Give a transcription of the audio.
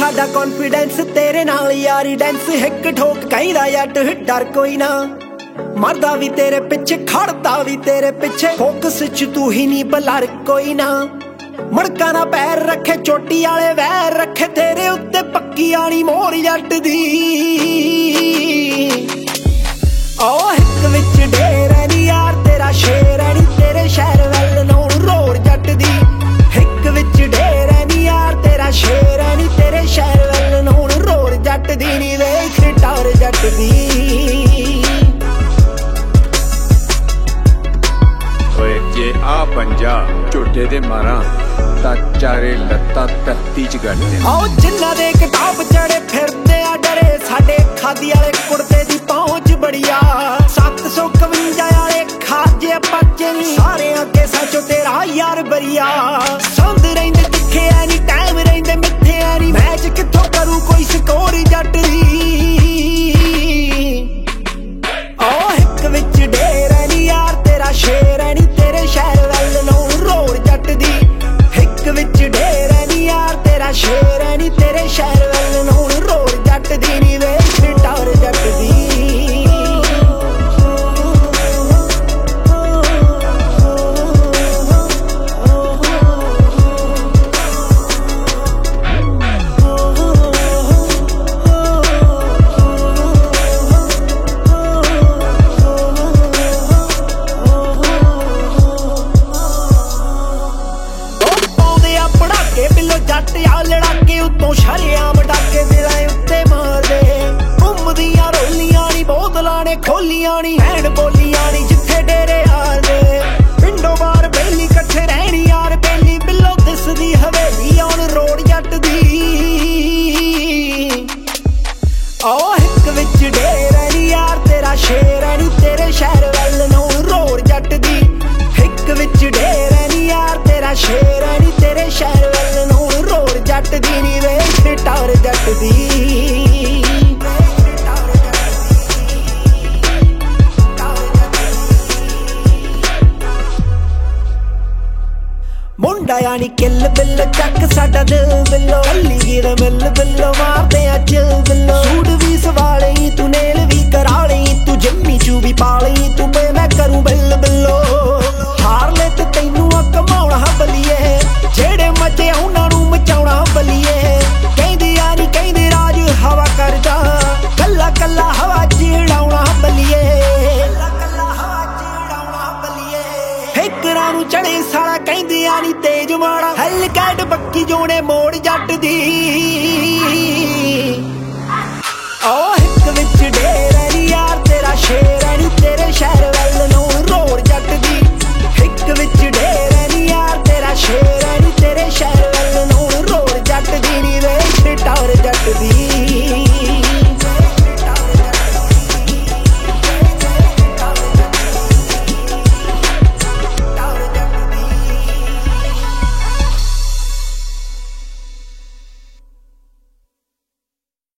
साडा कॉन्फिडेंस तेरे नाल यारी डेंस हिक ठोक कहिंदा जट डर कोई ना मरदा भी तेरे पिछे खड़दा भी तेरे पिछे फोकस च तू ही नहीं बलर कोई ना मड़का ना पैर रखे चोटी आले वैर रखे तेरे उत्ते पक्की आनी मोर जट दी ओ हिक विच ढेर है नी यार तेरा शेर है नी तेरे शहर वल नौन रोड़ जट दी हिक विच ढेर है नी यार तेरा शेर है नी तेरे शहर वल नौन रोड़ जट दी नी वेख टार जट दी जे आ पंजा झोटे दे मारा ता चारे लत्ता धरती च गड़दे आओ जिन्ना दे किताब चढ़े फिरदे आ डरे साडे खादी वाले कुर्ते दी पहुंच बड़िया 752 वाले खाजे बच्चे नी सारे अगे सचो तेरा यार बरिया संद रहिंदे तिखे ऐ नी टाइम रहिंदे मिथे ऐ नी मैच किथों करू कोई स्कोर जट दी ओ हिक विच ढेर है नी यार तेरा शेर है नी तेरे शहर वल नौन रोड़ जट दी हिक विच ढेर है नी यार तेरा शेर है नी तेरे शहर वल नौन रोड़ जट दी नी वेख टार जट दी जट आ लड़ाके उतों शरेआम डाके दिलां उत्ते मारदे घुमदियां रोलियां नी बोतलां ने खोलियां नी हैंड बोलियां नी जिथे डेरे आदे पिंडों बाहर बेली कट्ठे रहनी यार बेली बिल्लो दिसदी हवेली ऑन रोड जट दी ओ हिक विच ढेर है नी यार तेरा शेर है नी तेरे शहर वल नौन रोड जट दी हिक विच ढेर है नी यार तेरा शेर है नी तेरे शहर वल नौन रोड जट दी नी वेख टार जट दी मुंडा यानी किल बिल चक साडा दिल बिल्लो अली गिर मिल बिल्लो मारदे अज बिल्लो सूट भी सवाले तू नेल भी करा ले तू जम्मी चू भी पा ले तू मैं करूं बिल बिल्लो हार ले ते तैनू कमाउणा बलिए जेड़े मचे उन्हां नू मचाउणा बलिए कहंदे यानी कहंदे राज हवा करदा कल्ला कल्ला हवा चिड़ाउणा बलिए हिकरां नू चढ़े साला कहंदे यानी तेज माड़ा हलकैट बक्की जोने